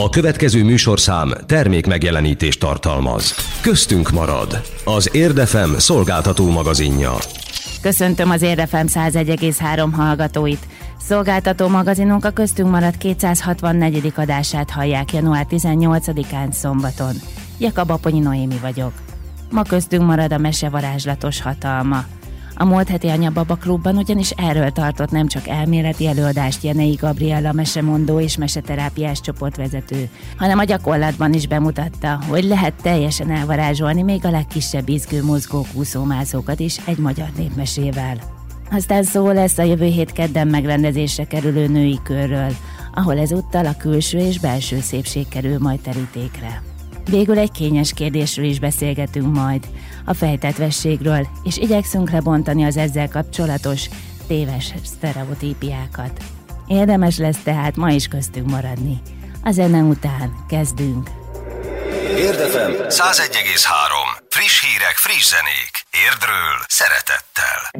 A következő műsorszám termék megjelenítést tartalmaz. Köztünk marad az Érd FM szolgáltató magazinja. Köszöntöm az Érd FM 101,3 hallgatóit. Szolgáltató magazinunk a Köztünk marad 264. adását hallják január 18-án szombaton. Jakab Aponyi Noémi vagyok. Ma köztünk marad a mese varázslatos hatalma. A múlt heti Anyababa Klubban ugyanis erről tartott nem csak elméleti előadást Jenei Gabriella mesemondó és meseterápiás csoportvezető, hanem a gyakorlatban is bemutatta, hogy lehet teljesen elvarázsolni még a legkisebb izgő mozgó úszómászókat is egy magyar népmesével. Aztán szó lesz a jövő hét kedden megrendezésre kerülő női körről, ahol ezúttal a külső és belső szépség kerül majd terítékre. Végül egy kényes kérdésről is beszélgetünk majd, a fejtetvességről, és igyekszünk lebontani az ezzel kapcsolatos téves sztereotípiákat. Érdemes lesz tehát ma is köztünk maradni. A zene után kezdünk. Érd FM 101,3. Friss hírek, friss zenék. Érdről szeretettel.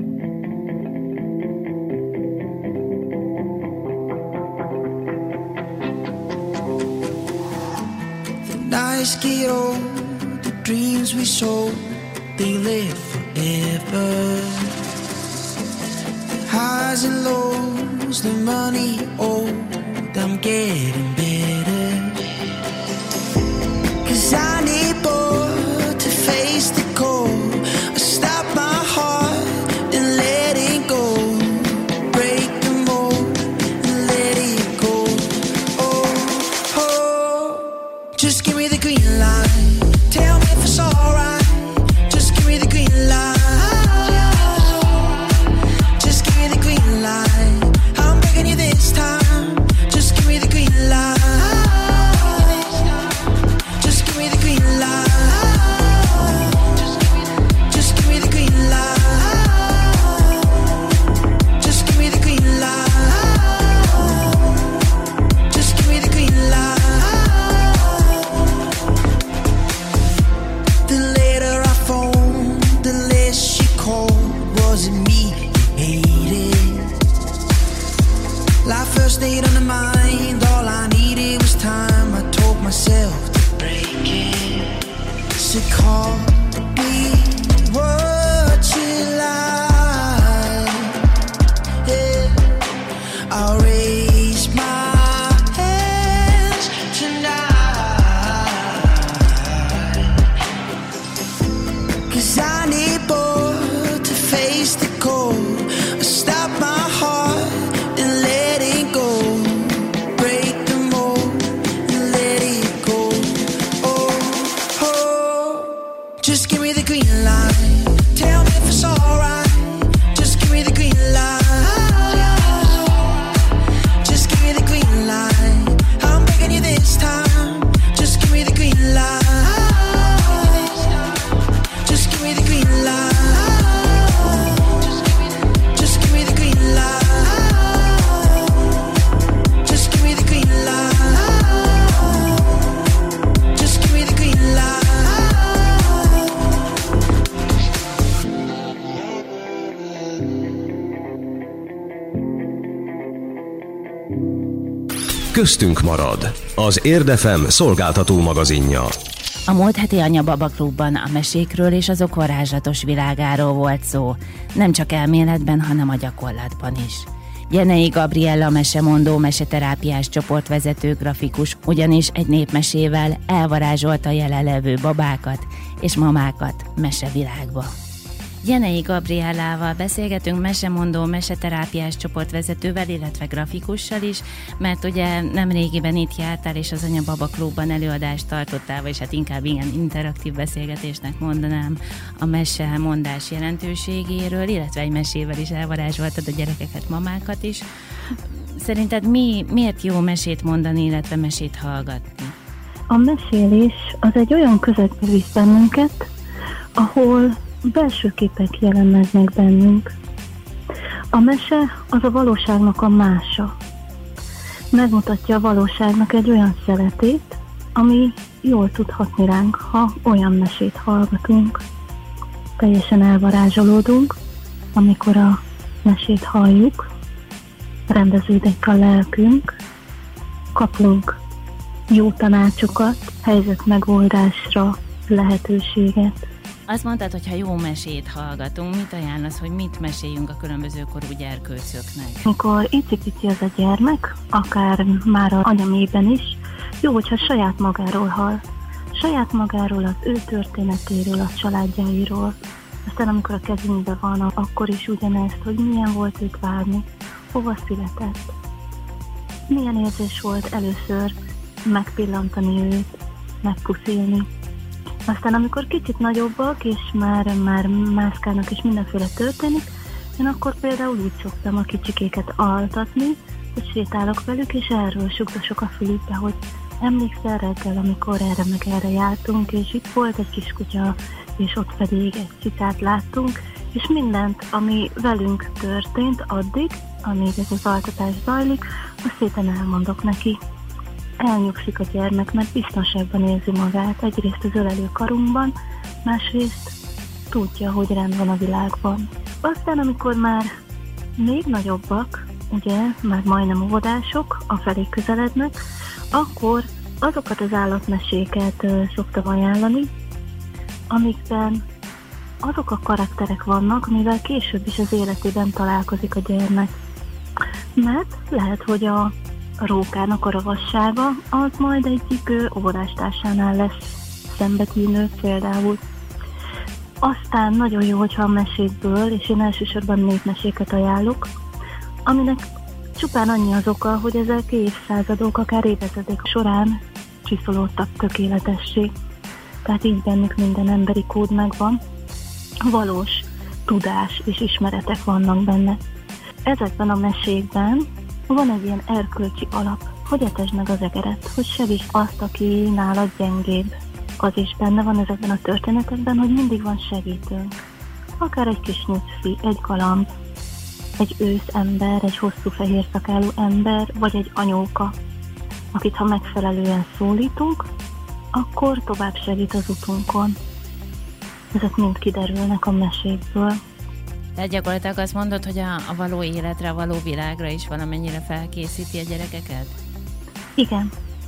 Nights get old, the dreams we sold, they live forever. The highs and lows, the money owed, I'm getting better. 'Cause I need more to face the cold. I stop my heart and let it go. Break the mold and let it go. Oh, oh, just give me the green light. Tell me if it's alright. Just give me the green light. Just give me the green light. I'm begging you this time. Just give me the green light. Just give me the green light. Just give me the green light. Just give me the green light. Just give me the green light. The later I phoned, the less she called. Was it me you hated? Life first stayed on the mind. All I needed was time. I told myself to break it. So call me what you like. Yeah. I'll raise my hands tonight. 'Cause I need more to face the cold. Stop my heart and let it go. Break the mold and let it go. Oh, oh, just give me the green light. Tell me if it's alright. Just give me the green light. Just give me the green light. I'm begging you this time. Just give me the green light. Just give me the green light. Just give me the green light. Just give me the green light. Just give me the green light. Köztünk marad az Érd FM szolgáltató magazinja. A múlt heti Anyababa Klubban a mesékről és azok varázslatos világáról volt szó, nem csak elméletben, hanem a gyakorlatban is. Jenei Gabriella mesemondó meseterápiás csoportvezető grafikus ugyanis egy népmesével elvarázsolta jelenlevő babákat és mamákat mesevilágba. Jenei Gabriellával beszélgetünk mesemondó meseterápiás csoportvezetővel, illetve grafikussal is, mert ugye nemrégiben itt jártál és az Anyababa Klubban előadást tartottál, vagyis hát inkább ilyen interaktív beszélgetésnek mondanám a mesemondás jelentőségéről, illetve egy mesével is elvarázsoltad a gyerekeket, mamákat is. Szerinted miért jó mesét mondani, illetve mesét hallgatni? A mesélés az egy olyan közegbe visz bennünket, ahol belső képek jelennek meg bennünk. A mese az a valóságnak a mása. Megmutatja a valóságnak egy olyan szeletét, ami jól tud hatni ránk, ha olyan mesét hallgatunk. Teljesen elvarázsolódunk, amikor a mesét halljuk, rendeződik a lelkünk, kapunk jó tanácsokat, helyzetmegoldásra lehetőséget. Azt mondtad, hogy ha jó mesét hallgatunk, mit ajánlasz, hogy mit meséljünk a különböző korú gyerkőcöknek? Mikor icipici az a gyermek, akár már az anyamében is, jó, hogyha saját magáról hall. Saját magáról, az ő történetéről, a családjáiról. Aztán amikor a kezünkben van, akkor is ugyanezt, hogy milyen volt őt várni, hova született. Milyen érzés volt először megpillantani őt, megpuszilni. Aztán amikor kicsit nagyobbak, és már mászkálnak, és mindenféle történik, én akkor például úgy szoktam a kicsikéket altatni, hogy sétálok velük, és erről sugdosok a fülükbe, hogy emlékszel reggel, amikor erre meg erre jártunk, és itt volt egy kis kutya, és ott pedig egy cicát láttunk, és mindent, ami velünk történt addig, amíg ez az altatás zajlik, azt szépen elmondok neki. Elnyugszik a gyermek, mert biztonságban érzi magát, egyrészt az ölelő karunkban, másrészt tudja, hogy rend van a világban. Aztán, amikor már még nagyobbak, ugye, már majdnem óvodások, afelé közelednek, akkor azokat az állatmeséket szoktam ajánlani, amikben azok a karakterek vannak, amivel később is az életében találkozik a gyermek. Mert lehet, hogy a rókának a ravassága az majd egyik óvodástársánál lesz szembetűnő például. Aztán nagyon jó, hogyha a mesékből, és én elsősorban népmeséket ajánlok, aminek csupán annyi az oka, hogy ezek évszázadok, akár évezredek során csiszolódtak tökéletessé. Tehát így bennük minden emberi kód megvan. Valós tudás és ismeretek vannak benne. Ezekben a mesékben van egy ilyen erkölcsi alap, hogy etesd meg az egeret, hogy segítsd azt, aki nálad gyengébb. Az is benne van ezekben a történetekben, hogy mindig van segítőnk. Akár egy kis nyucfi, egy galamb, egy őszember, egy hosszú fehér szakálú ember, vagy egy anyóka, akit ha megfelelően szólítunk, akkor tovább segít az utunkon. Ezek mind kiderülnek a mesékből. Tehát gyakorlatilag azt mondod, hogy a való életre, a való világra is valamennyire felkészíti a gyerekeket? Igen.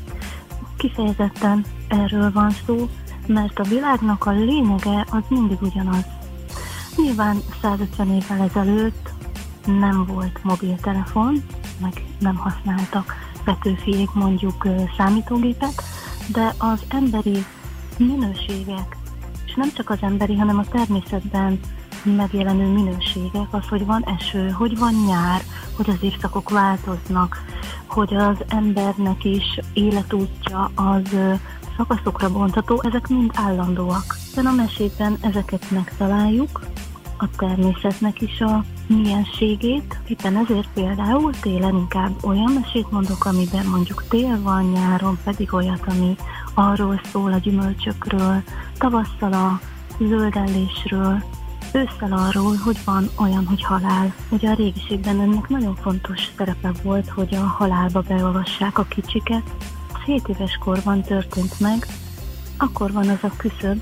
Kifejezetten erről van szó, mert a világnak a lényege az mindig ugyanaz. Nyilván 150 évvel ezelőtt nem volt mobiltelefon, meg nem használtak Petőfiék mondjuk számítógépet, de az emberi minőségek, és nem csak az emberi, hanem a természetben megjelenő minőségek, az, hogy van eső, hogy van nyár, hogy az évszakok változnak, hogy az embernek is életútja az szakaszokra bontható, ezek mind állandóak. De a mesében ezeket megtaláljuk, a természetnek is a mienségét, éppen ezért például télen inkább olyan mesét mondok, amiben mondjuk tél van, nyáron pedig olyat, ami arról szól, a gyümölcsökről, tavasszal a zöldellésről, ősszel arról, hogy van olyan, hogy halál. Ugye a régiségben ennek nagyon fontos szerepe volt, hogy a halálba beolvassák a kicsiket. 7 éves korban történt meg, akkor van az a küszöb,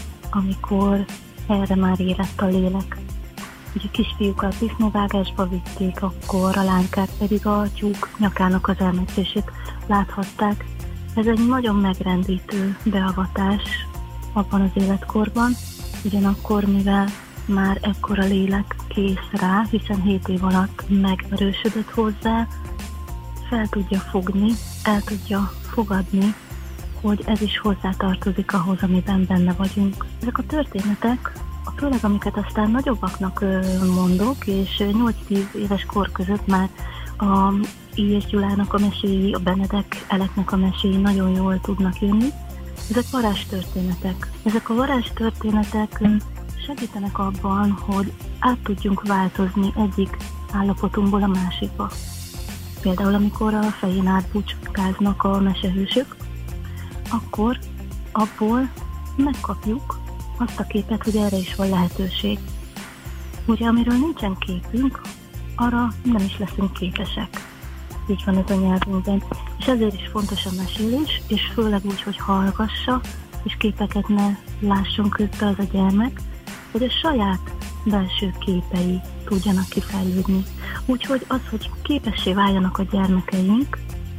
amikor erre már érett a lélek. Ugye kisfiúkat disznóvágásba vitték, akkor a lánykák pedig a tyúk nyakának az elmetszését láthatták. Ez egy nagyon megrendítő beavatás abban az életkorban, ugyanakkor mivel már ekkora lélek kész rá, hiszen 7 év alatt megerősödött hozzá, fel tudja fogni, el tudja fogadni, hogy ez is hozzátartozik ahhoz, amiben benne vagyunk. Ezek a történetek, főleg amiket aztán nagyobbaknak mondok, és 8-10 éves kor között már a I. és Gyulának a meséi, a Benedek Eleknek a meséi nagyon jól tudnak jönni. Ezek varázstörténetek. Ezek a varázstörténetek segítenek abban, hogy át tudjunk változni egyik állapotunkból a másikba. Például amikor a fején átbúcskáznak a mesehősök, akkor abból megkapjuk azt a képet, hogy erre is van lehetőség. Ugye, amiről nincsen képünk, arra nem is leszünk képesek. Így van ez a nyelvünkben. És ezért is fontos a mesélés, és főleg úgy, hogy hallgassa, és képeket ne lásson közben az a gyermek, hogy a saját belső képei tudjanak kifejlődni. Úgyhogy az, hogy képessé váljanak a gyermekeink,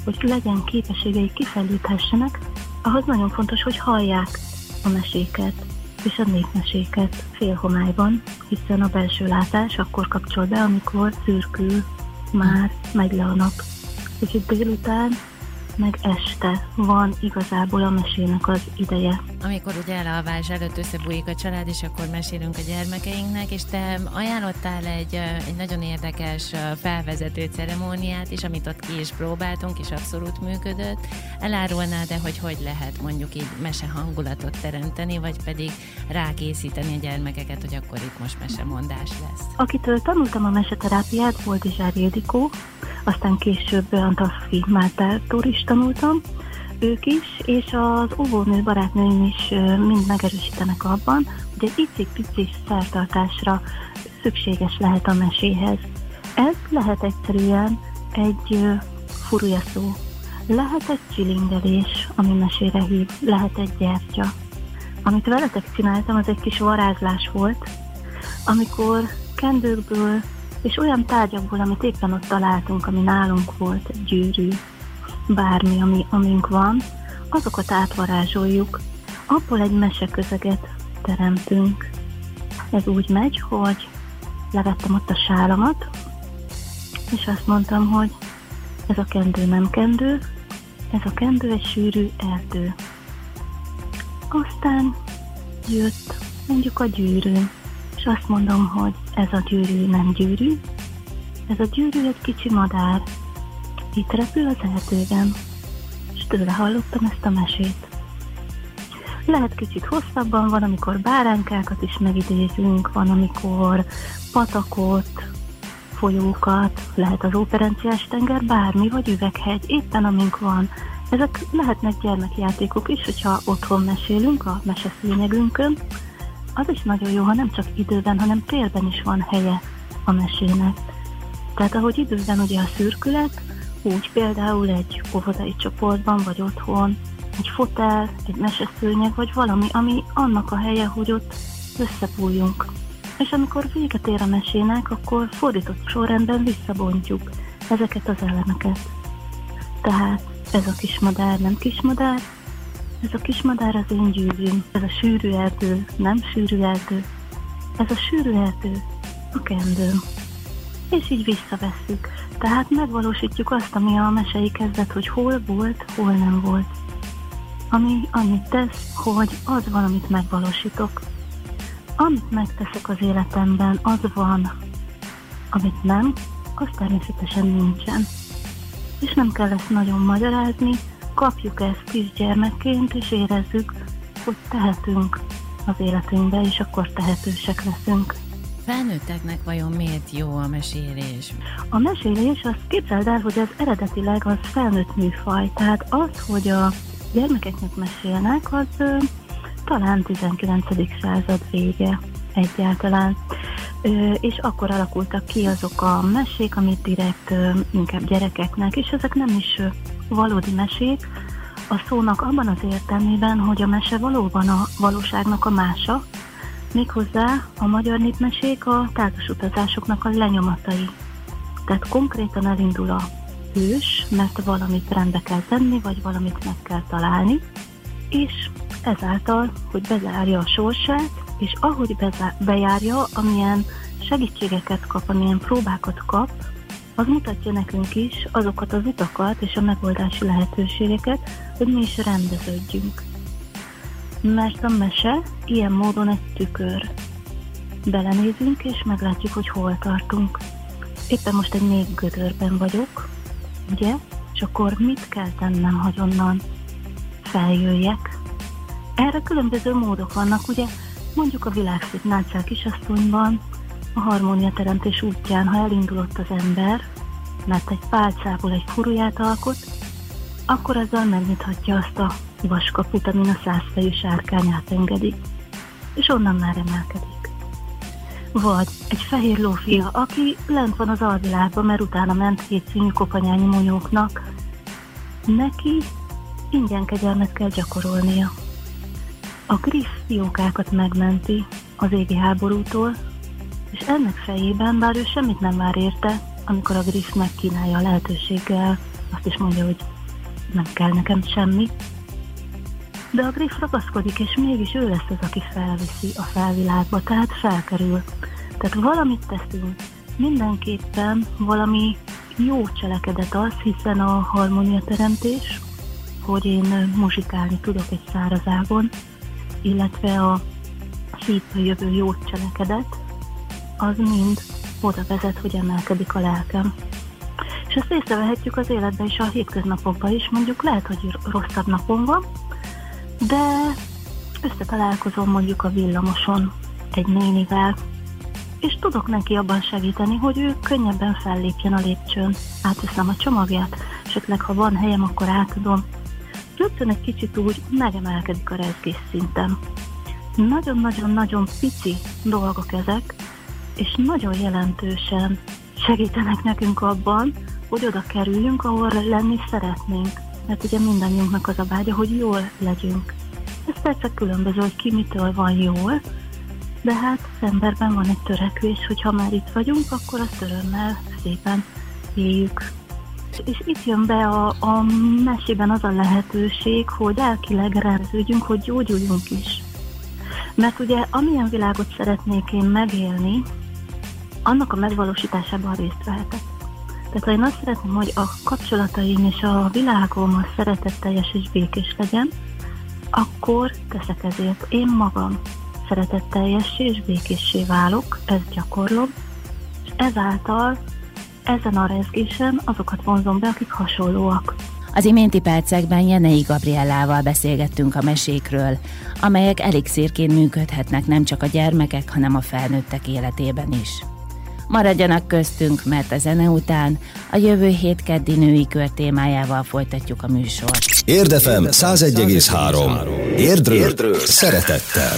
hogy legyen képességei kifejlődhessenek, ahhoz nagyon fontos, hogy hallják a meséket és a népmeséket félhomályban, hiszen a belső látás akkor kapcsol be, amikor szürkül, már megy le a nap. Úgyhogy délután meg este van igazából a mesének az ideje. Amikor ugye elalvás előtt összebújik a család, és akkor mesélünk a gyermekeinknek, és te ajánlottál egy nagyon érdekes felvezető ceremóniát is, amit ott ki is próbáltunk, és abszolút működött. Elárulnád-e, hogy lehet mondjuk így mese hangulatot teremteni, vagy pedig rákészíteni a gyermekeket, hogy akkor itt most mesemondás lesz? Akitől tanultam a meseterápiát, volt Izsár Ildikó, aztán később Antalfi Mártától is tanultam, ők is, és az óvónő barátnőim is mind megerősítenek abban, hogy egy icipici szertartásra szükséges lehet a meséhez. Ez lehet egyszerűen egy furujaszó, lehet egy csilingelés, ami mesére hív, lehet egy gyertya. Amit veletek csináltam, az egy kis varázslás volt, amikor kendőkből és olyan tárgyakból, amit éppen ott találtunk, ami nálunk volt, egy gyűrű, bármi, amink van, azokat átvarázsoljuk. Abból egy meseközeget teremtünk. Ez úgy megy, hogy levettem ott a sálamat, és azt mondtam, hogy ez a kendő nem kendő, ez a kendő egy sűrű erdő. Aztán jött mondjuk a gyűrű, és azt mondom, hogy ez a gyűrű nem gyűrű, ez a gyűrű egy kicsi madár. Itt repül az erdőben, és tőle hallottam ezt a mesét. Lehet kicsit hosszabban, van, amikor báránykákat is megidézünk, van, amikor patakot, folyókat, lehet az Óperenciás tenger, bármi, vagy Üveghegy, éppen amink van. Ezek lehetnek gyermekjátékok is, hogyha otthon mesélünk a meseszőnyegünkön. Az is nagyon jó, ha nem csak időben, hanem térben is van helye a mesének. Tehát ahogy időben ugye a szürkület, úgy például egy óvodai csoportban, vagy otthon, egy fotel, egy meseszőnyeg, vagy valami, ami annak a helye, hogy ott összepújjunk. És amikor véget ér a mesének, akkor fordított sorrendben visszabontjuk ezeket az elemeket. Tehát ez a kismadár nem kismadár, ez a kismadár az én gyűrűm, ez a sűrű erdő nem sűrű erdő, ez a sűrű erdő a kendőm. És így visszavesszük. Tehát megvalósítjuk azt, ami a mesei kezdet, hogy hol volt, hol nem volt. Ami annyit tesz, hogy az van, amit megvalósítok. Amit megteszek az életemben, az van. Amit nem, az természetesen nincsen. És nem kell ezt nagyon magyarázni, kapjuk ezt kisgyermekként, és érezzük, hogy tehetünk az életünkbe, és akkor tehetősek leszünk. Felnőtteknek vajon miért jó a mesélés? A mesélés, azt képzeld el, hogy az eredetileg az felnőtt műfaj, tehát az, hogy a gyermekeknek mesélnek, az talán 19. század vége egyáltalán. És akkor alakultak ki azok a mesék, amit direkt inkább gyerekeknek, és ezek nem is valódi mesék, a szónak abban az értelmében, hogy a mese valóban a valóságnak a mása, méghozzá a magyar népmesék a társutazásoknak a lenyomatai. Tehát konkrétan elindul a hős, mert valamit rendbe kell tenni, vagy valamit meg kell találni, és ezáltal, hogy bezárja a sorsát, és ahogy bejárja, amilyen segítségeket kap, amilyen próbákat kap, az mutatja nekünk is azokat az utakat és a megoldási lehetőségeket, hogy mi is rendeződjünk. Mert a mese ilyen módon egy tükör. Belenézünk és meglátjuk, hogy hol tartunk. Éppen most egy népgödörben vagyok, ugye? És akkor mit kell tennem, hogy onnan feljöjjek? Erre különböző módok vannak, ugye? Mondjuk a világszép Nácák kisasszonyban, a harmóniateremtés útján, ha elindulott az ember, mert egy pálcából egy furuját alkot, akkor azzal megnyithatja azt a vaskaput, amin a 100 fejű sárkány átengedi, és onnan már emelkedik. Vagy egy fehér lófia, aki lent van az alvilágban, mert utána ment hétszínű kopanyányi monyóknak, neki ingyen kegyelmet kell gyakorolnia. A griff fiókákat megmenti az égi háborútól, és ennek fejében, bár ő semmit nem vár érte, amikor a griff megkínálja a lehetőséggel, azt is mondja, hogy nem kell nekem semmi. De a Griff ragaszkodik, és mégis ő lesz az, aki felviszi a felvilágba, tehát felkerül. Tehát valamit teszünk. Mindenképpen valami jó cselekedet az, hiszen a harmóniateremtés, hogy én muzsikálni tudok egy szárazágon, illetve a szívből jövő jó cselekedet, az mind oda vezet, hogy emelkedik a lelkem. És ezt észrevehetjük az életben és a hétköznapokban is, mondjuk lehet, hogy rosszabb napom van, de összetalálkozom mondjuk a villamoson egy nénivel, és tudok neki abban segíteni, hogy ő könnyebben fellépjen a lépcsőn. Átveszem a csomagját, esetleg ha van helyem, akkor átadom. Rögtön egy kicsit úgy megemelkedik a rezgés szinten. Nagyon-nagyon-nagyon pici dolgok ezek, és nagyon jelentősen segítenek nekünk abban, hogy oda kerüljünk, ahol lenni szeretnénk. Mert ugye mindannyiunknak az a vágya, hogy jól legyünk. Ez persze különböző, hogy ki mitől van jól, de hát az emberben van egy törekvés, hogy ha már itt vagyunk, akkor azt örömmel szépen éljük. És itt jön be a mesében az a lehetőség, hogy lelkileg rendeződjünk, hogy gyógyuljunk is. Mert ugye amilyen világot szeretnék én megélni, annak a megvalósításában részt vehetek. Tehát ha én azt szeretném, hogy a kapcsolataim és a világom a szeretetteljes és békés legyen, akkor teszek ezért. Én magam szeretetteljessé és békéssé válok, ezt gyakorlom, és ezáltal ezen a rezgésen azokat vonzom be, akik hasonlóak. Az iménti percekben Jenei Gabriellával beszélgettünk a mesékről, amelyek elixírként működhetnek nem csak a gyermekek, hanem a felnőttek életében is. Maradjanak köztünk, mert a zene után a jövő hét keddi női kör témájával folytatjuk a műsort. Érdefem 101,3. Érdről szeretettel.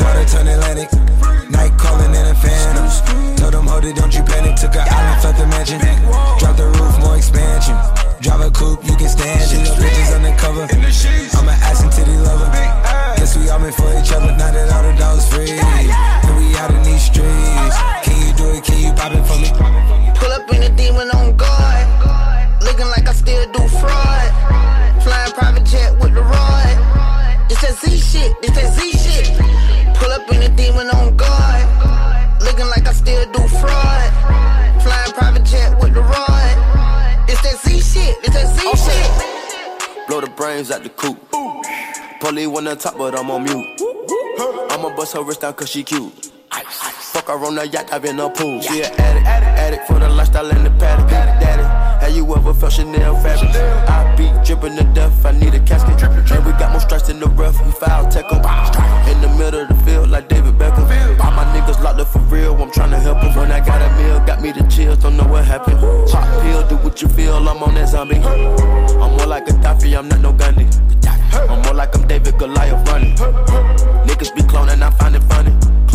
Drive a coupe, you can stand it. Bitches undercover, I'm an ass and titty lover. Guess we all meant for each other, now that all the dogs free. And we out in these streets. Can you do it, can you pop it for me? Pull up in a demon on guard, looking like I still do fraud. Flying private jet with the rod. It's that Z shit, it's that Z shit. Pull up in a demon on guard, looking like I still do fraud. Flying private jet with the rod. It's that Z shit, it's that Z shit. Blow the brains out the coop. Polly one on top, but I'm on mute. I'ma bust her wrist down cause she cute. Fuck her on the yacht, I've been a pool. She an addict for the lifestyle and the paddock. Daddy, have you ever felt Chanel fabric? I be dripping to death, I need a casket. And we got more strikes in the rough, we foul tech em. In the middle of the field like David Beckham. All my niggas locked up for real, I'm tryna help them. When I got a meal, got me the chills, don't know what happened. Pop pill, do what you feel, I'm on that zombie. I'm more like Gaddafi, I'm not no Gandhi. I'm more like I'm David Goliath running. Niggas be cloning, I find it funny.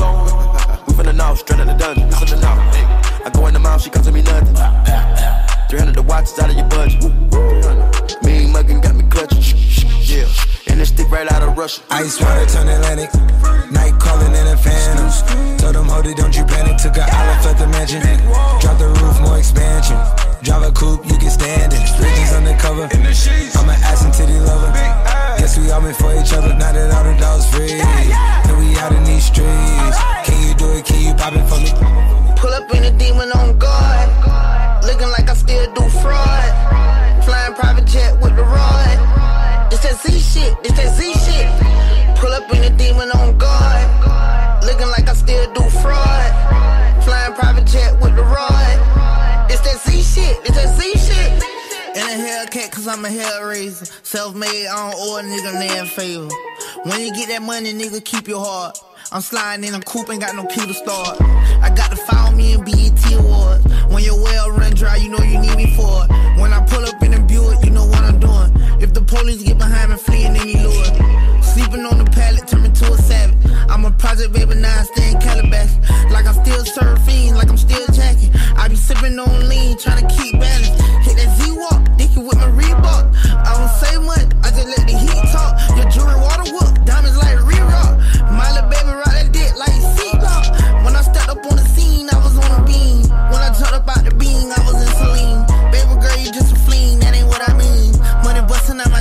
We finna know, straight out the dungeon. I go in the mouth, she comes to me nothing. 300 the watches out of your budget. Mean muggin' got me clutching. Yeah, and this stick right out of Russia. Ice water turn Atlantic. Night calling in a phantom. Told them, hold it, don't you panic. Took an island, left the mansion. Drop the roof, more expansion. Drive a coupe, you can stand it. Bridges undercover. I'm an ass and titty lover. Guess we all meant for each other, now that all the dogs free. And we out in these streets. Can you do it, can you pop it for me? Pull up in a demon on guard, looking like I still do fraud. Flying private jet with the rod. It's that Z shit, it's that Z shit. Pull up in a demon on guard, looking like I still do fraud. Flying private jet with the rod. It's that Z shit, it's that Z shit. In a Hellcat cause I'm a hellraiser. Self-made, I don't owe a nigga land favor. When you get that money, nigga, keep your heart. I'm sliding in a coupe, ain't got no key to start. I got to follow me in BET Awards. When your well run dry, you know you need me for it. When I pull up in a Buick, you know what I'm doing. If the police get behind me, fleeing any lure. Sleeping on the pallet, turn me to a savage. I'm a project baby, now I stay in Calabash. Like I'm still surfing, like I'm still jacking. I be sipping on lean, trying to keep balance. Hit that Z-Walk, dicky with my Reebok. I don't say much, I just let the heat talk. Your jewelry water whoop, diamonds like re-rock. My little baby ride that dick like seatbelt. When I stepped up on the scene, I was on a beam. When I jumped up out the beam, I was in Celine. Baby girl, you just a fleen, that ain't what I mean. Money busting out my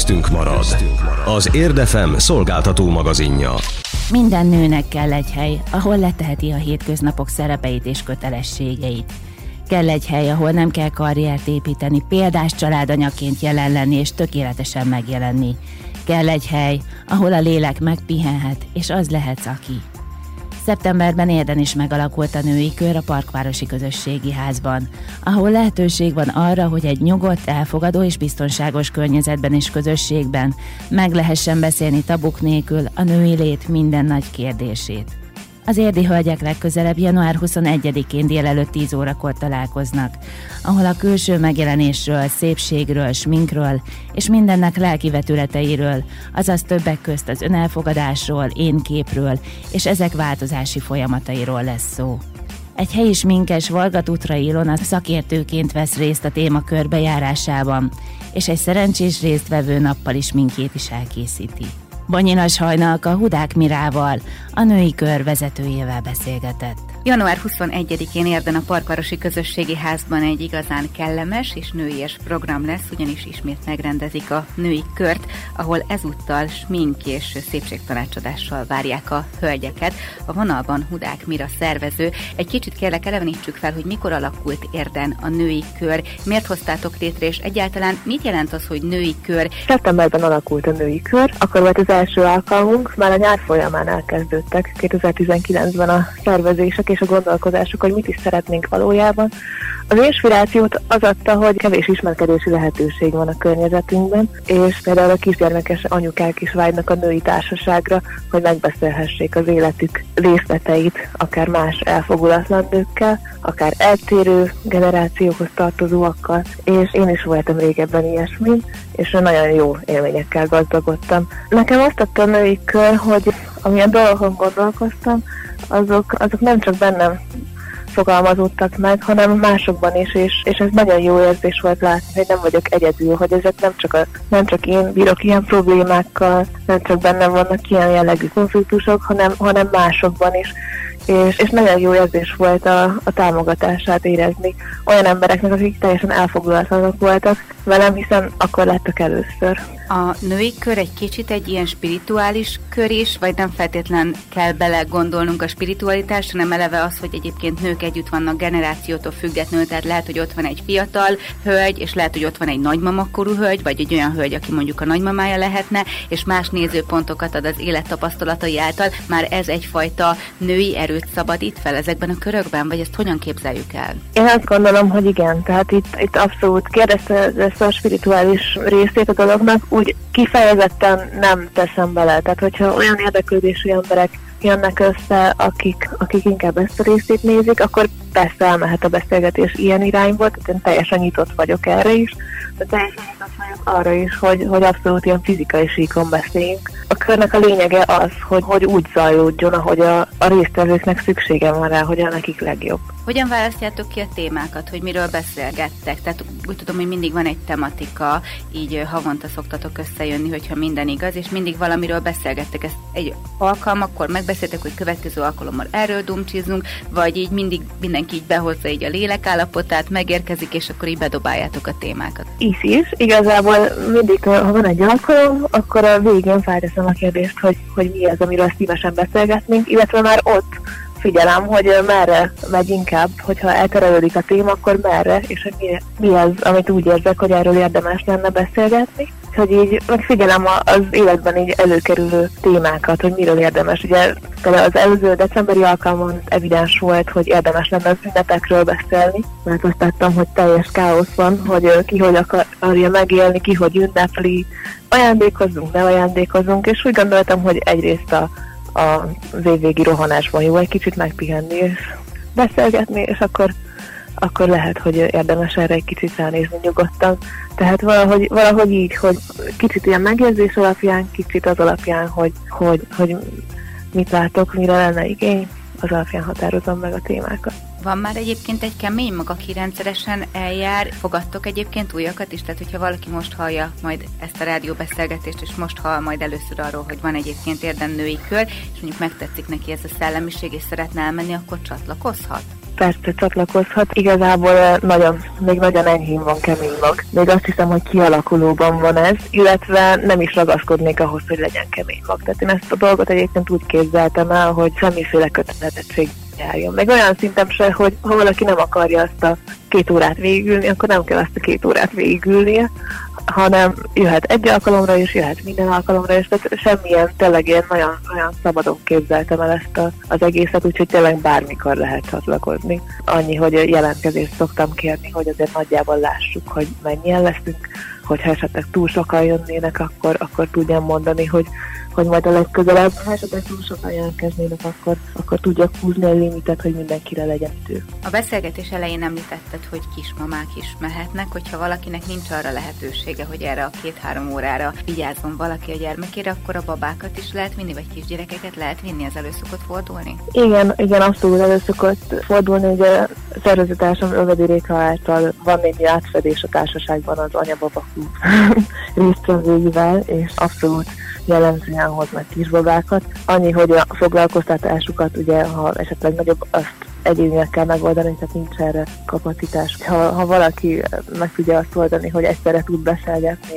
Köztünk marad. Az Érdefem szolgáltató magazinja. Minden nőnek kell egy hely, ahol leteheti a hétköznapok szerepeit és kötelességeit. Kell egy hely, ahol nem kell karriert építeni, példás családanyaként jelen lenni és tökéletesen megjelenni. Kell egy hely, ahol a lélek megpihenhet, és az lehetsz aki. Szeptemberben Érden is megalakult a női kör a Parkvárosi Közösségi Házban, ahol lehetőség van arra, hogy egy nyugodt, elfogadó és biztonságos környezetben és közösségben meg lehessen beszélni tabuk nélkül a női lét minden nagy kérdését. Az érdi hölgyek legközelebb január 21-én délelőtt 10 órakor találkoznak, ahol a külső megjelenésről, szépségről, sminkről és mindennek lelki vetületeiről, azaz többek közt az önelfogadásról, énképről és ezek változási folyamatairól lesz szó. Egy helyi sminkes Varga Utrai Ilona szakértőként vesz részt a téma körbejárásában, és egy szerencsés résztvevő nappali sminkjét is elkészíti. Banyinas Hajnalka Hudák Mirával, a női kör vezetőjével beszélgetett. Január 21-én Érden a Parkvárosi Közösségi Házban egy igazán kellemes és nőies program lesz, ugyanis ismét megrendezik a női kört, ahol ezúttal smink és szépségtanácsadással várják a hölgyeket. A vonalban Hudák Mira szervező. Egy kicsit kérlek, elevenítsük fel, hogy mikor alakult Érden a női kör, miért hoztátok létre, és egyáltalán mit jelent az, hogy női kör? Szeptemberben alakult a női kör, akkor volt az első alkalmunk, már a nyár folyamán elkezdődtek 2019-ben a szervezések és a gondolkozások, hogy mit is szeretnénk valójában. Az inspirációt az adta, hogy kevés ismerkedési lehetőség van a környezetünkben, és például a kisgyermekes anyukák is vágynak a női társaságra, hogy megbeszélhessék az életük részleteit, akár más elfogulatlan nőkkel, akár eltérő generációhoz tartozóakkal, és én is voltam régebben ilyesmin, és nagyon jó élményekkel gazdagodtam. Nekem azt adta a női kör, hogy amilyen dolgokon gondolkoztam, azok nem csak bennem fogalmazódtak meg, hanem másokban is, és ez nagyon jó érzés volt látni, hogy nem vagyok egyedül, hogy ezek nem csak én bírok ilyen problémákkal, nem csak bennem vannak ilyen jellegű konfliktusok, hanem másokban is. És nagyon jó érzés volt a támogatását érezni olyan embereknek, akik teljesen elfoglalatlanok voltak velem, hiszen akkor láttak először. A női kör egy kicsit egy ilyen spirituális kör is, vagy nem feltétlen kell bele gondolnunk a spiritualitást, hanem eleve az, hogy egyébként nők együtt vannak generációtól függetlenül, tehát lehet, hogy ott van egy fiatal hölgy, és lehet, hogy ott van egy nagymamakorú hölgy, vagy egy olyan hölgy, aki mondjuk a nagymamája lehetne, és más nézőpontokat ad az élettapasztalatai által. Már ez egyfajta női erőt szabadít fel ezekben a körökben, vagy ezt hogyan képzeljük el? Én azt gondolom, hogy igen, tehát itt abszolút kérdezte ezt a spirituális részét a dolognak, úgy kifejezetten nem teszem bele. Tehát, hogyha olyan érdeklődésű emberek jönnek össze, akik inkább ezt a részét nézik, akkor persze elmehet a beszélgetés ilyen irányból, tehát én teljesen nyitott vagyok erre is, de teljesen nyitott vagyok arra is, hogy abszolút ilyen fizikai síkon beszéljünk. A körnek a lényege az, hogy úgy zajlódjon, ahogy a résztvevőknek szüksége van rá, hogy a nekik legjobb. Hogyan választjátok ki a témákat, hogy miről beszélgettek? Tehát úgy tudom, hogy mindig van egy tematika, így havonta szoktatok összejönni, hogyha minden igaz, és mindig valamiről beszélgettek. Ezt egy alkalmakkor megbeszéltek, hogy következő alkalommal erről dumcsizunk, vagy így mindig mindenki így behozza így a lélekállapotát, megérkezik, és akkor így bedobáljátok a témákat. Is. Igazából mindig, ha van egy alkalom, akkor a végén felteszem a kérdést, hogy mi az, amiről szívesen beszélgetnénk, illetve már ott figyelem, hogy merre megy inkább, hogyha elterelődik a téma, akkor merre, és hogy mi az, amit úgy érzek, hogy erről érdemes lenne beszélgetni. Hogy így megfigyelem az életben így előkerülő témákat, hogy miről érdemes. Ugye például az előző decemberi alkalmon evidens volt, hogy érdemes lenne az ünnepekről beszélni, mert azt láttam, hogy teljes káosz van, hogy ki hogy akarja megélni, ki hogy ünnepli, ajándékozzunk, ne ajándékozzunk, és úgy gondoltam, hogy egyrészt az évvégi rohanásban jó egy kicsit megpihenni és beszélgetni, és akkor lehet, hogy érdemes erre egy kicsit ránézni nyugodtan. Tehát valahogy így, hogy kicsit ilyen megérzés alapján, kicsit az alapján, hogy mit látok, mire lenne igény, az alapján határozom meg a témákat. Van már egyébként egy kemény mag, aki rendszeresen eljár, fogadtok egyébként újakat is, tehát hogyha valaki most hallja majd ezt a rádióbeszélgetést, és most hall majd először arról, hogy van egyébként Érden női kör, és mondjuk megtetszik neki ez a szellemiség, és szeretne elmenni, akkor csatlakozhat? persze csatlakozhat. Igazából még nagyon enyhén van kemény mag. Még azt hiszem, hogy kialakulóban van ez, illetve nem is ragaszkodnék ahhoz, hogy legyen kemény mag. Tehát én ezt a dolgot egyébként úgy képzeltem el, hogy semmiféle kötelezettség járjon. Meg olyan szinten se, hogy ha valaki nem akarja azt a 2 órát végigülni, akkor nem kell azt a 2 órát végigülnie, hanem jöhet egy alkalomra is, jöhet minden alkalomra is, tehát semmilyen, tényleg én nagyon szabadon képzeltem el ezt az egészet, úgyhogy tényleg bármikor lehet csatlakozni. Annyi, hogy jelentkezést szoktam kérni, hogy azért nagyjából lássuk, hogy mennyien leszünk, hogyha esetleg túl sokan jönnének, akkor tudjam mondani, hogy majd a legközelebb, ha esetleg túl sokan jelentkeznének, akkor tudjak húzni a limitet, hogy mindenkire legyen idő. A beszélgetés elején említetted, hogy kismamák is mehetnek, hogyha valakinek nincs arra lehetősége, hogy erre a 2-3 órára vigyázzon valaki a gyermekére, akkor a babákat is lehet vinni, vagy kisgyerekeket lehet vinni, ez elő szokott fordulni? Igen, abszolút elő szokott fordulni, ugye szervezetársam Övedi Réka által van némi átfedés a társaságban az anya-baba klub résztvevőivel, és abszolút jellemzően hoznak kisbabákat. Annyi, hogy a foglalkoztatásukat ugye, ha esetleg nagyobb, azt egyénileg kell megoldani, tehát nincs erre kapacitás. Ha valaki meg tudja azt oldani, hogy egyszerre tud beszélgetni,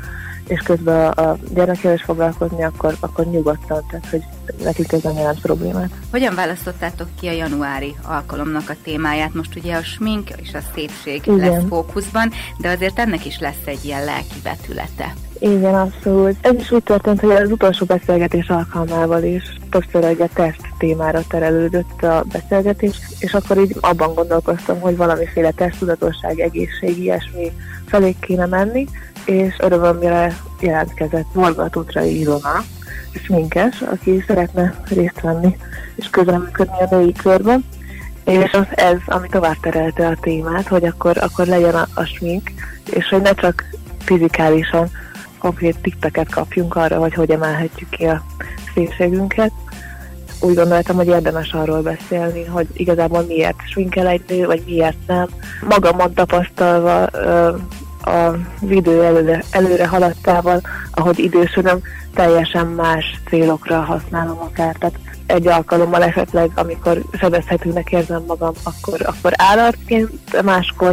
és közben a gyermekkel is foglalkozni, akkor nyugodtan, tehát hogy nekik ez nem jelent problémát. Hogyan választottátok ki a januári alkalomnak a témáját? Most ugye a smink és a szépség lesz fókuszban, de azért ennek is lesz egy ilyen lelki vetülete. Igen, abszolút. Ez is úgy történt, hogy az utolsó beszélgetés alkalmával is többször egy teszt témára terelődött a beszélgetés, és akkor így abban gondolkoztam, hogy valamiféle testtudatosság, egészség, ilyesmi felé kéne menni, és örömmel jelentkezett Morga Tutrai Ilona, sminkes, aki szeretne részt venni és közreműködni a női körben, és ez, ami tovább terelte a témát, hogy akkor legyen a smink, és hogy ne csak fizikálisan konkrét tippeket kapjunk arra, hogy emelhetjük ki a szépségünket. Úgy gondoltam, hogy érdemes arról beszélni, hogy igazából miért sminkel egy nő, vagy miért nem. Magamon tapasztalva a idő előre haladtával, ahogy idősödöm, teljesen más célokra használom akár. Tehát egy alkalommal esetleg, amikor sebezhetőnek érzem magam, akkor állarcként,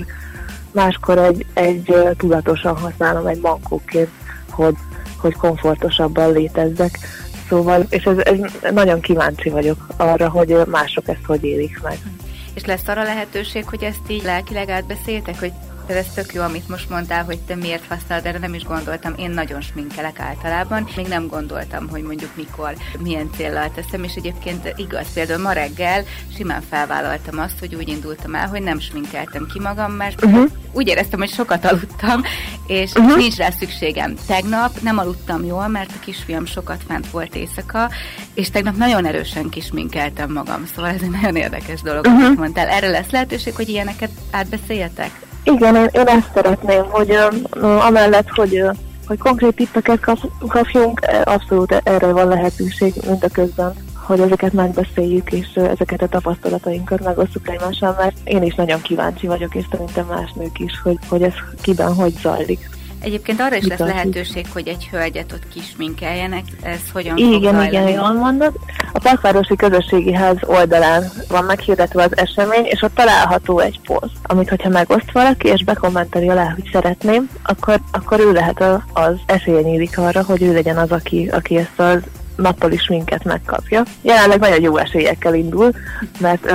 máskor egy tudatosan használom, egy mankóként, hogy komfortosabban létezzek. Szóval, és ez nagyon kíváncsi vagyok arra, hogy mások ezt hogy élik meg. És lesz arra lehetőség, hogy ezt így lelkileg átbeszéltek, hogy ez tök jó, amit most mondtál, hogy te miért használod, erre nem is gondoltam. Én nagyon sminkelek általában. Még nem gondoltam, hogy mondjuk mikor, milyen céllal teszem, és egyébként igaz, például ma reggel simán felvállaltam azt, hogy úgy indultam el, hogy nem sminkeltem ki magam, mert úgy éreztem, hogy sokat aludtam, és nincs rá szükségem. Tegnap nem aludtam jól, mert a kisfiam sokat fent volt éjszaka, és tegnap nagyon erősen kisminkeltem magam, szóval ez egy nagyon érdekes dolog, amit mondtál. Erre lesz lehetőség, hogy ilyeneket átbeszéljetek? Igen, én ezt szeretném, hogy amellett, hogy konkrét tippeket kapjunk, abszolút erre van lehetőség mindaközben, hogy ezeket megbeszéljük, és ezeket a tapasztalatainkat megosztjuk egymással, mert én is nagyon kíváncsi vagyok, és szerintem más nők is, hogy ez kiben hogy zajlik. Egyébként arra is lesz lehetőség, hogy egy hölgyet ott kisminkeljenek, ez hogyan fog zajlani? Igen, jól mondod. A Parkvárosi Közösségi Ház oldalán van meghirdetve az esemény, és ott található egy poszt, amit hogyha megoszt valaki, és bekommenteli alá, hogy szeretném, akkor ő lehet az esélye nyílik arra, hogy ő legyen az, aki ezt az nappali sminket megkapja. Jelenleg nagyon jó esélyekkel indul, mert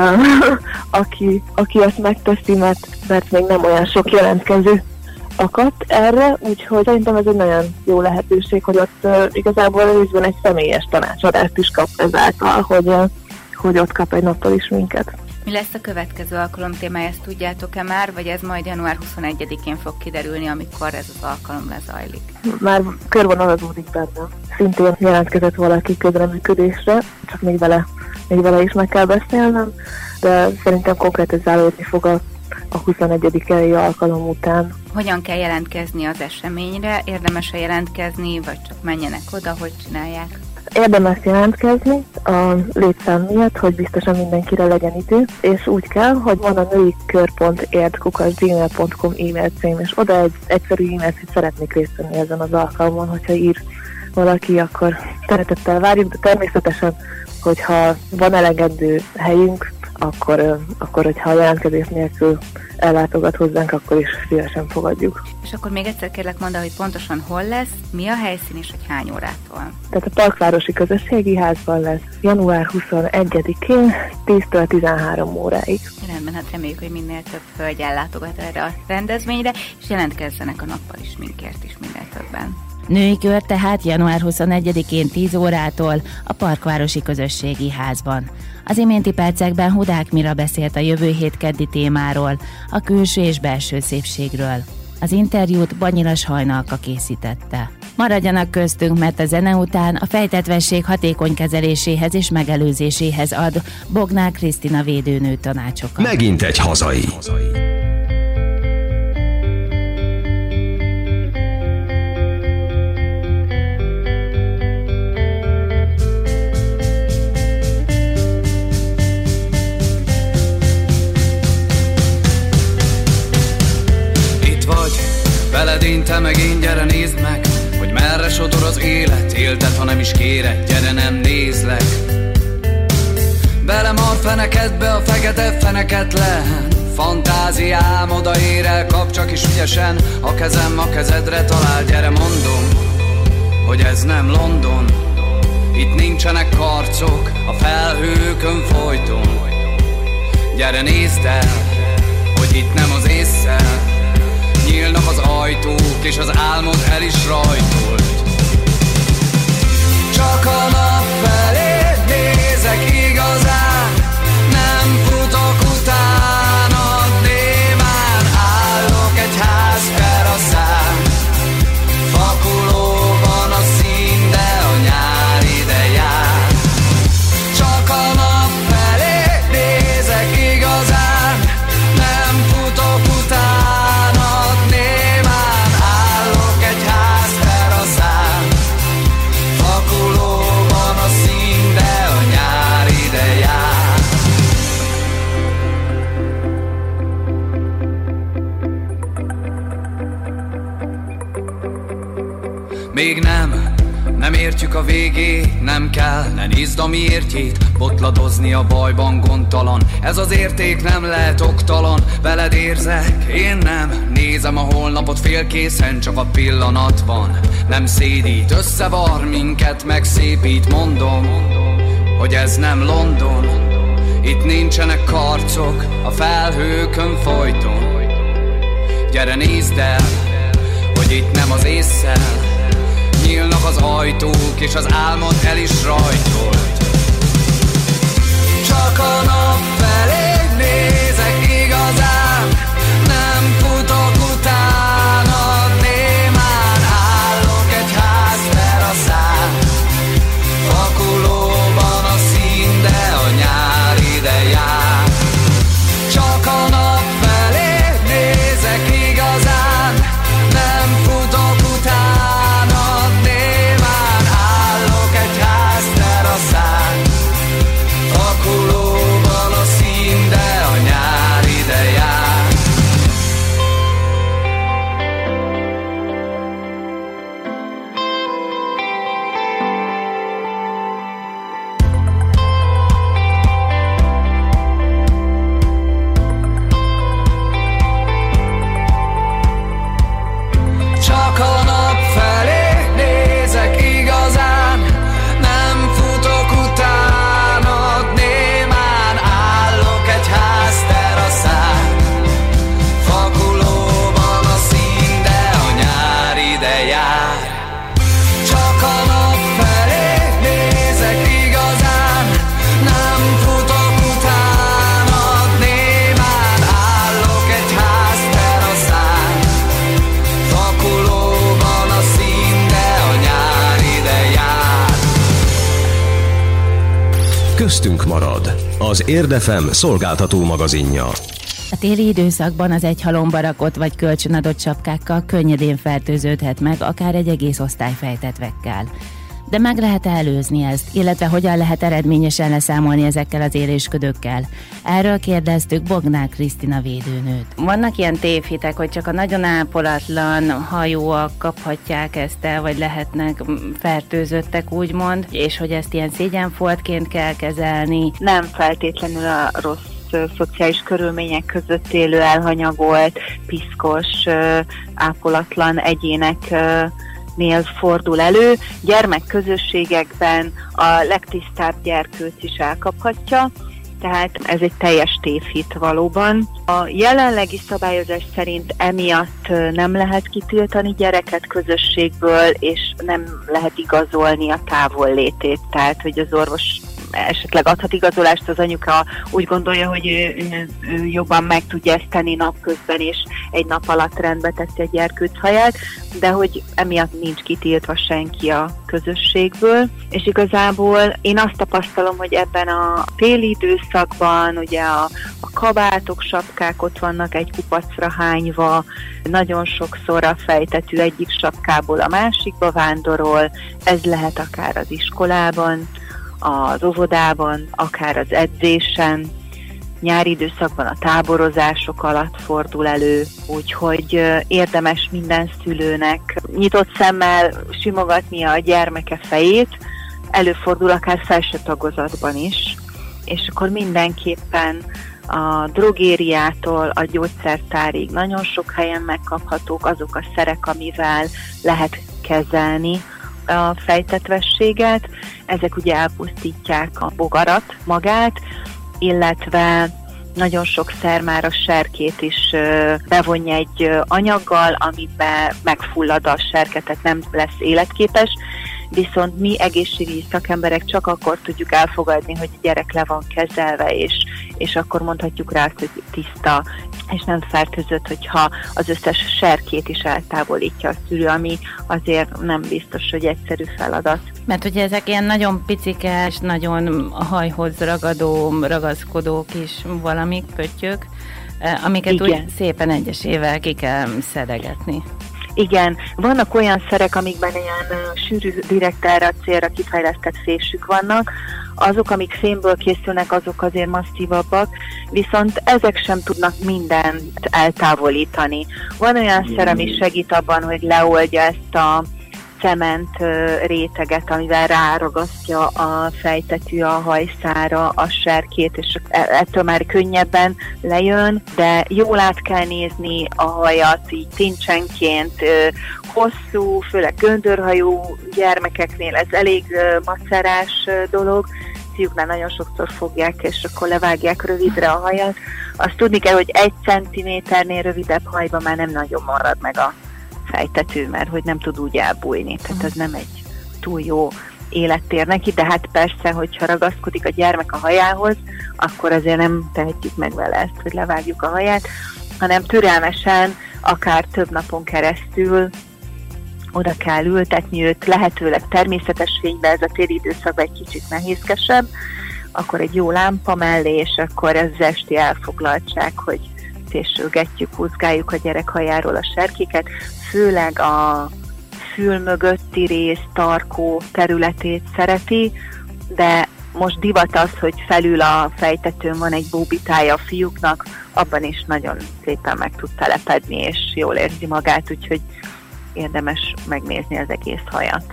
aki ezt megteszi, mert még nem olyan sok jelentkező akadt erre, úgyhogy szerintem ez egy nagyon jó lehetőség, hogy ott igazából részben egy személyes tanácsadást is kap ezáltal, hogy ott kap egy nappali sminket. Mi lesz a következő alkalom témája, ezt tudjátok-e már, vagy ez majd január 21-én fog kiderülni, amikor ez az alkalom lezajlik? Már körvonalazódik benne. Szintén jelentkezett valaki közreműködésre, csak még vele is meg kell beszélnem, de szerintem konkretizálódni fog a 21. alkalom után. Hogyan kell jelentkezni az eseményre? Érdemes-e jelentkezni, vagy csak menjenek oda, hogy csinálják? Érdemes jelentkezni a létszám miatt, hogy biztosan mindenkire legyen idő, és úgy kell, hogy van a nőikör.érd@gmail.com e-mail cím, és oda egy egyszerű e-mailt, hogy szeretnék részt venni ezen az alkalmon, hogyha ír valaki, akkor szeretettel várjuk, de természetesen, hogyha van elegendő helyünk, akkor hogyha a jelentkezés nélkül ellátogat hozzánk, akkor is szívesen fogadjuk. És akkor még egyszer kérlek mondd, hogy pontosan hol lesz, mi a helyszín és hogy hány órától? Tehát a Parkvárosi Közösségi Házban lesz január 21-én 10-től 13 óráig. Rendben, hát reméljük, hogy minél több hölgy ellátogat erre a rendezvényre, és jelentkezzenek a nappal is minkért is minél többen. Női kör tehát január 21-én 10 órától a Parkvárosi Közösségi Házban. Az iménti percekben Hudák Mira beszélt a jövő hét keddi témáról, a külső és belső szépségről. Az interjút Banyilas Hajnalka készítette. Maradjanak köztünk, mert a zene után a fejtetvesség hatékony kezeléséhez és megelőzéséhez ad Bognár Krisztina védőnő tanácsokat. Megint egy hazai. Veled én, te meg én, gyere nézd meg, hogy merre sodor az élet. Élted, ha nem is kéred, gyere nem nézlek. Belemar fenekedbe a fekete feneket lehen. Fantáziám odaér el, kap csak is ügyesen. A kezem a kezedre talál, gyere mondom, hogy ez nem London. Itt nincsenek karcok, a felhőkön folyton. Gyere nézd el, hogy itt nem az ésszel nyílnak az ajtók, és az álmod el is rajtolt. Csak a nap felé nézek igazán, nem futok utánad, némán állok egy ház teraszán. Fakulóban a szín, de a nyár ide jár. Csak a nap felé nézek igazán, nem futok utánad. Még nem értjük a végét, nem kell, ne nézd a miértjét. Botladozni a bajban gondtalan, ez az érték nem lehet oktalan. Veled érzek, én nem, nézem a holnapot félkészen, csak a pillanat van. Nem szédít, összevar minket, megszépít, mondom, hogy ez nem London. Itt nincsenek karcok, a felhőkön folyton. Gyere nézd el, hogy itt nem az ésszel nyílnak az ajtók, és az álmod el is rajtolt. Csak a nap felé nézek igazán, nem futok utánad, némán állok egy ház teraszán. Fakulóban a szín, de a nyár ide jár. Csak a nap felé nézek igazán, nem futok utánad, némán állok egy ház teraszán. Fakulóban a szín, de a nyár ide jár. Csak a nap felé nézek igazán, nem futok utánad, némán állok egy ház teraszán. Fakulóban a szín, de a nyár ide jár. Csak a nap felé nézek igazán, nem futok utánad, némán állok egy ház teraszán. Fakulóban a szín, de a nyár ide jár. Köztünk marad az Érdefem szolgáltató magazinja. A téli időszakban az egy halombarakot vagy kölcsönadott sapkákkal könnyedén fertőződhet meg, akár egy egész osztály fejtetvekkel. De meg lehet előzni ezt, illetve hogyan lehet eredményesen leszámolni ezekkel az élésködökkel? Erről kérdeztük Bognár Krisztina védőnőt. Vannak ilyen tévhitek, hogy csak a nagyon ápolatlan hajóak kaphatják ezt el, vagy lehetnek fertőzöttek, úgymond, és hogy ezt ilyen szégyenfoltként kell kezelni? Nem feltétlenül a rossz szociális körülmények között élő elhanyagolt, piszkos, ápolatlan egyéneknél fordul elő. Gyermekközösségekben a legtisztább gyerkőc is elkaphatja, tehát ez egy teljes tévhit valóban. A jelenlegi szabályozás szerint emiatt nem lehet kitiltani gyereket közösségből, és nem lehet igazolni a távollétét, tehát hogy az orvos esetleg adhat igazolást, az anyuka úgy gondolja, hogy ő jobban meg tudja ezt tenni napközben, és egy nap alatt rendbe teszi a gyerkőc haját, de hogy emiatt nincs kitiltva senki a közösségből, és igazából én azt tapasztalom, hogy ebben a téli időszakban ugye a kabátok, sapkák ott vannak egy kupacra hányva, nagyon sokszor a fejtetű egyik sapkából a másikba vándorol, ez lehet akár az iskolában, az óvodában, akár az edzésen, nyári időszakban a táborozások alatt fordul elő, úgyhogy érdemes minden szülőnek nyitott szemmel simogatnia a gyermeke fejét, előfordul akár felső tagozatban is, és akkor mindenképpen a drogériától a gyógyszertárig nagyon sok helyen megkaphatók azok a szerek, amivel lehet kezelni a fejtetvességet. Ezek ugye elpusztítják a bogarat magát, illetve nagyon sokszor már a serkét is bevonja egy anyaggal, amiben megfullad a serke, tehát nem lesz életképes, viszont mi egészségügyi szakemberek csak akkor tudjuk elfogadni, hogy a gyerek le van kezelve, és akkor mondhatjuk rá azt, hogy tiszta és nem fertőzött, hogyha az összes serkét is eltávolítja a szülő, ami azért nem biztos, hogy egyszerű feladat. Mert ugye ezek ilyen nagyon picikes, nagyon a hajhoz ragaszkodó kis valamik, pöttyök, amiket igen, úgy szépen egyesével ki kell szedegetni. Igen, vannak olyan szerek, amikben ilyen sűrű, direkt erre a célra kifejlesztett fésük vannak, azok, amik fémből készülnek, azok azért masszívabbak, viszont ezek sem tudnak mindent eltávolítani. Van olyan szer, ami segít abban, hogy leoldja ezt a cement réteget, amivel ráragasztja a fejtetű a hajszára a serkét, és ettől már könnyebben lejön, de jól át kell nézni a hajat, így tincsenként, hosszú, főleg göndörhajú gyermekeknél ez elég macerás dolog, fiúknál nagyon sokszor fogják, és akkor levágják rövidre a hajat. Azt tudni kell, hogy 1 centiméternél rövidebb hajban már nem nagyon marad meg a fejtető, mert hogy nem tud úgy elbújni, tehát ez nem egy túl jó élettér neki, de hát persze, hogyha ragaszkodik a gyermek a hajához, akkor azért nem tehetjük meg vele ezt, hogy levágjuk a haját, hanem türelmesen, akár több napon keresztül oda kell ültetni őt, lehetőleg természetes fénybe, ez a téli időszakban egy kicsit nehézkesebb, akkor egy jó lámpa mellé, és akkor ez az esti elfoglaltság, hogy szélsőgetjük, húzgáljuk a gyerek hajáról a serkéket, főleg a fül mögötti rész, tarkó területét szereti, de most divat az, hogy felül a fejtetőn van egy bóbitája a fiúknak, abban is nagyon szépen meg tud telepedni, és jól érzi magát, úgyhogy érdemes megnézni az egész hajat.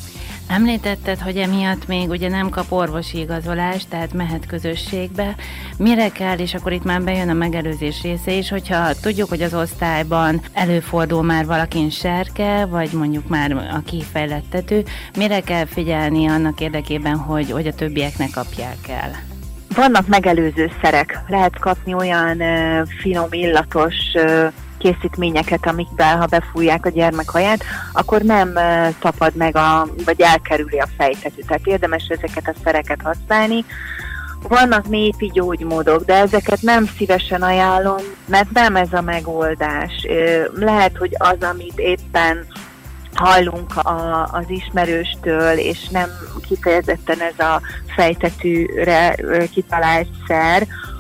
Említetted, hogy emiatt még ugye nem kap orvosi igazolást, tehát mehet közösségbe. Mire kell, és akkor itt már bejön a megelőzés része is, hogyha tudjuk, hogy az osztályban előfordul már valakin serke, vagy mondjuk már a kifejlettető, mire kell figyelni annak érdekében, hogy a többieknek kapják el? Vannak megelőző szerek. Lehet kapni olyan finom, illatos készítményeket, amikben, ha befújják a gyermek haját, akkor nem tapad meg, vagy elkerüli a fejtető. Tehát érdemes ezeket a szereket használni. Vannak népi gyógymódok, de ezeket nem szívesen ajánlom, mert nem ez a megoldás. Lehet, hogy az, amit éppen hallunk az ismerőstől, és nem kifejezetten ez a fejtetűre kitalált szer,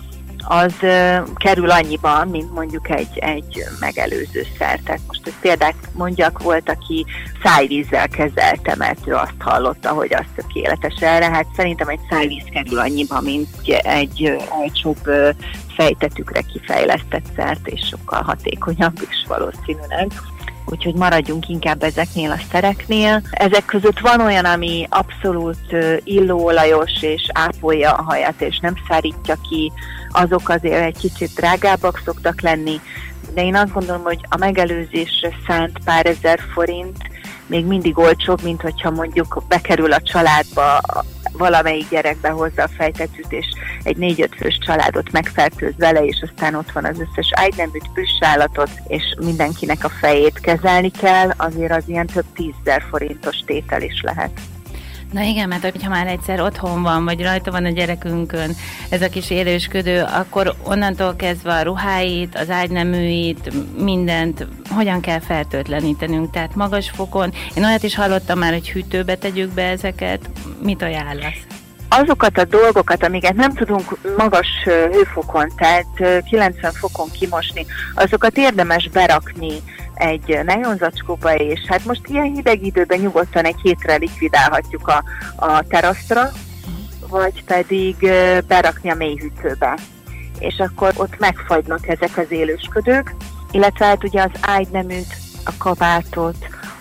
az kerül annyiba, mint mondjuk egy megelőzőszer. Tehát most egy példát mondjak, volt, aki szájvízzel kezelte, mert ő azt hallotta, hogy az tökéletes erre. Hát szerintem egy szájvíz kerül annyiba, mint egy olcsóbb fejtetükre kifejlesztett szert, és sokkal hatékonyabb is valószínűleg. Úgyhogy maradjunk inkább ezeknél a szereknél. Ezek között van olyan, ami abszolút illóolajos, és ápolja a hajat, és nem szárítja ki. Azok azért egy kicsit drágábbak szoktak lenni, de én azt gondolom, hogy a megelőzésre szánt pár ezer forint még mindig olcsóbb, mint hogyha mondjuk bekerül a családba, valamelyik gyerek behozza a fejtetűt, és egy 4-5 fős családot megfertőz vele, és aztán ott van az összes ágyneműt, plüssállatot, és mindenkinek a fejét kezelni kell, azért az ilyen több 10 000 forintos tétel is lehet. Na igen, mert hogyha már egyszer otthon van, vagy rajta van a gyerekünkön ez a kis élősködő, akkor onnantól kezdve a ruháit, az ágyneműit, mindent hogyan kell fertőtlenítenünk, tehát magas fokon. Én olyat is hallottam már, hogy hűtőbe tegyük be ezeket. Mit ajánlasz? Azokat a dolgokat, amiket nem tudunk magas hőfokon, tehát 90 fokon kimosni, azokat érdemes berakni egy nejlonzacskóba, és hát most ilyen hideg időben nyugodtan egy hétre likvidálhatjuk a teraszra, vagy pedig berakni a mélyhűtőbe. És akkor ott megfagynak ezek az élősködők, illetve hát ugye az ágyneműt, a kabátot,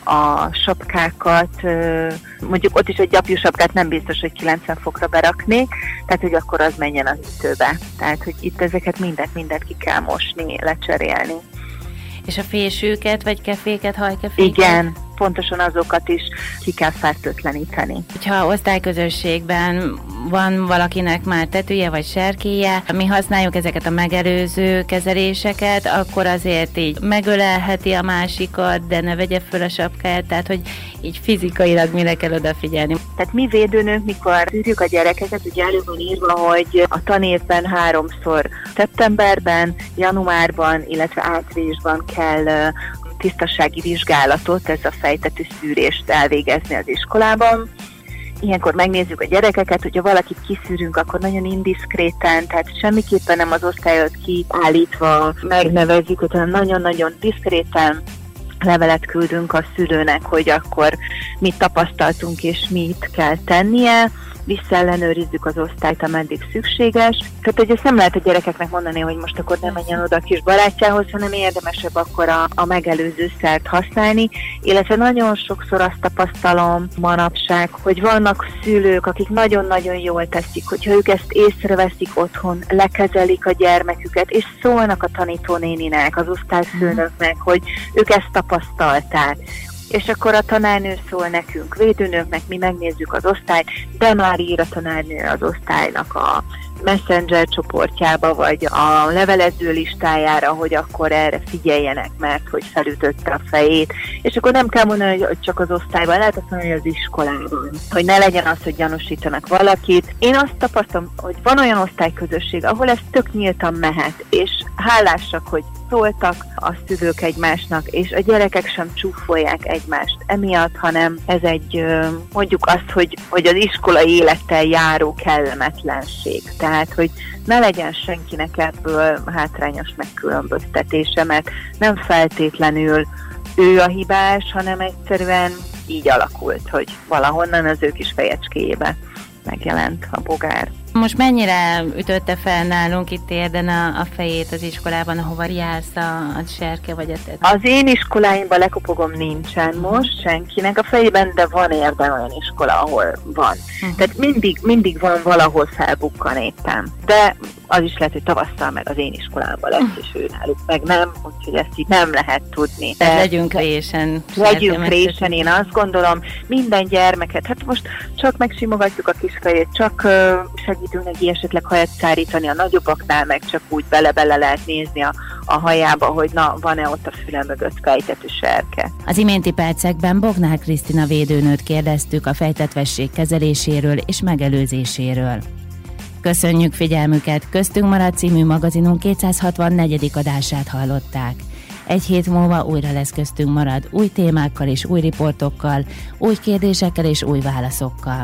a sapkákat, mondjuk ott is egy gyapjú sapkát nem biztos, hogy 90 fokra beraknék, tehát hogy akkor az menjen a hűtőbe. Tehát, hogy itt ezeket mindent ki kell mosni, lecserélni. És a fésűket, vagy keféket, hajkeféket? Igen, pontosan azokat is ki kell fertőtleníteni. Ha osztályközösségben van valakinek már tetője vagy serkéje, mi használjuk ezeket a megelőző kezeléseket, akkor azért így megölelheti a másikat, de ne vegye föl a sapkáját, tehát hogy így fizikailag mire kell odafigyelni. Tehát mi védőnők, mikor szűrjük a gyerekeket, ugye elő van írva, hogy a tanévben 3-szor szeptemberben, januárban, illetve áprilisban kell tisztasági vizsgálatot, ez a fejtetű szűrést elvégezni az iskolában. Ilyenkor megnézzük a gyerekeket, hogyha valakit kiszűrünk, akkor nagyon indiszkréten, tehát semmiképpen nem az osztály előtt kiállítva megnevezzük, hanem nagyon-nagyon diszkréten levelet küldünk a szülőnek, hogy akkor mit tapasztaltunk és mit kell tennie, visszaellenőrizzük az osztályt, ameddig szükséges. Tehát, hogy ezt nem lehet a gyerekeknek mondani, hogy most akkor nem menjen oda a kis barátjához, hanem érdemesebb akkor a megelőző szert használni, illetve nagyon sokszor azt tapasztalom manapság, hogy vannak szülők, akik nagyon-nagyon jól teszik, hogyha ők ezt észreveszik otthon, lekezelik a gyermeküket, és szólnak a tanítónéninek, az osztályfőnöknek, hogy ők ezt tapasztalták. És akkor a tanárnő szól nekünk, védőnőknek, mi megnézzük az osztályt, de már ír a tanárnő az osztálynak a Messenger csoportjába, vagy a levelező listájára, hogy akkor erre figyeljenek, mert hogy felütötte a fejét. És akkor nem kell mondani, hogy csak az osztályban, lehet azt mondani, hogy az iskolában. Hogy ne legyen az, hogy gyanúsítanak valakit. Én azt tapasztalom, hogy van olyan osztályközösség, ahol ez tök nyíltan mehet, és hálásak, hogy szóltak a szülők egymásnak, és a gyerekek sem csúfolják egymást emiatt, hanem ez egy, mondjuk azt, hogy az iskolai élettel járó kellemetlenség. Tehát, hogy ne legyen senkinek ebből hátrányos megkülönböztetése, mert nem feltétlenül ő a hibás, hanem egyszerűen így alakult, hogy valahonnan az ő kis fejecskéjébe megjelent a bogár. Most mennyire ütötte fel nálunk itt Érden a fejét az iskolában, ahova jársz a serke vagy a tető? Az én iskoláimban, lekopogom, nincsen most senkinek a fejében, de van Érden olyan iskola, ahol van. Tehát mindig van valahol felbukkan éppen. De az is lehet, hogy tavasszal meg az én iskolámban lesz, és ő náluk meg nem, úgyhogy ezt így nem lehet tudni. De legyünk résen. Legyünk résen, én azt gondolom, minden gyermeket, hát most csak megsimogatjuk a kis fejét, csak segítünk neki esetleg hajat szárítani, a nagyobbaknál meg csak úgy bele-bele lehet nézni a hajába, hogy na, van-e ott a füle mögött fejtetű serke. Az iménti percekben Bognár Krisztina védőnőt kérdeztük a fejtetvesség kezeléséről és megelőzéséről. Köszönjük figyelmüket! Köztünk maradt című magazinunk 264. adását hallották. Egy hét múlva újra lesz Köztünk marad, új témákkal és új riportokkal, új kérdésekkel és új válaszokkal.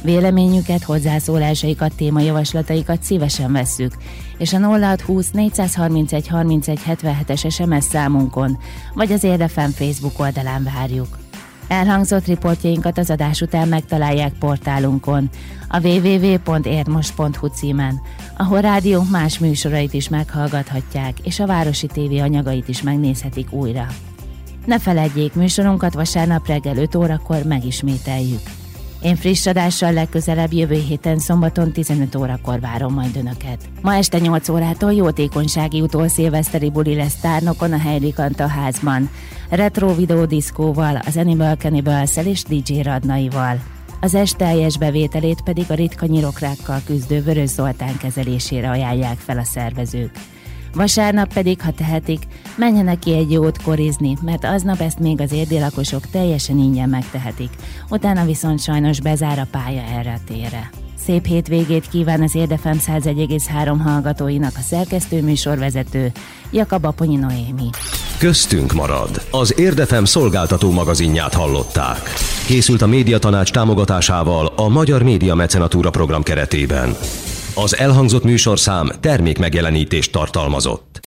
Véleményüket, hozzászólásaikat, témajavaslataikat szívesen vesszük, és a 0620 431 31 77-es SMS számunkon, vagy az Érdefem Facebook oldalán várjuk. Elhangzott riportjainkat az adás után megtalálják portálunkon, a www.érdmost.hu címen, ahol rádiónk más műsorait is meghallgathatják, és a Városi TV anyagait is megnézhetik újra. Ne feledjék, műsorunkat vasárnap reggel 5 órakor megismételjük. Én friss adással legközelebb jövő héten szombaton 15 órakor várom majd Önöket. Ma este 8 órától jótékonysági utolszilveszteri buli lesz Tárnokon a Heidi Kanta házban. Retro videódiszkóval, az Animal Cannibals-szel és DJ Radnaival. Az est teljes bevételét pedig a ritka nyirokrákkal küzdő Vörös Zoltán kezelésére ajánlják fel a szervezők. Vasárnap pedig, ha tehetik, menjenek ki egy jót korizni, mert aznap ezt még az érdi lakosok teljesen ingyen megtehetik. Utána viszont sajnos bezár a pálya erre a térre. Szép hétvégét kíván az Érdefem 101,3 hallgatóinak a szerkesztő műsorvezető, Jakab Aponyi Noémi. Köztünk marad. Az Érdefem szolgáltató magazinját hallották. Készült a Médiatanács támogatásával a Magyar Média Mecenatúra program keretében. Az elhangzott műsorszám termékmegjelenítést tartalmazott.